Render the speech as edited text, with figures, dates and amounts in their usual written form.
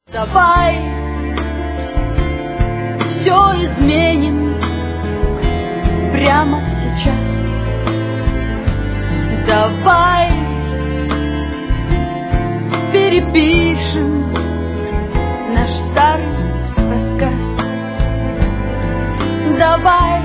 Давай все изменим прямо сейчас. Давай перепишем наш старый рассказ. Давай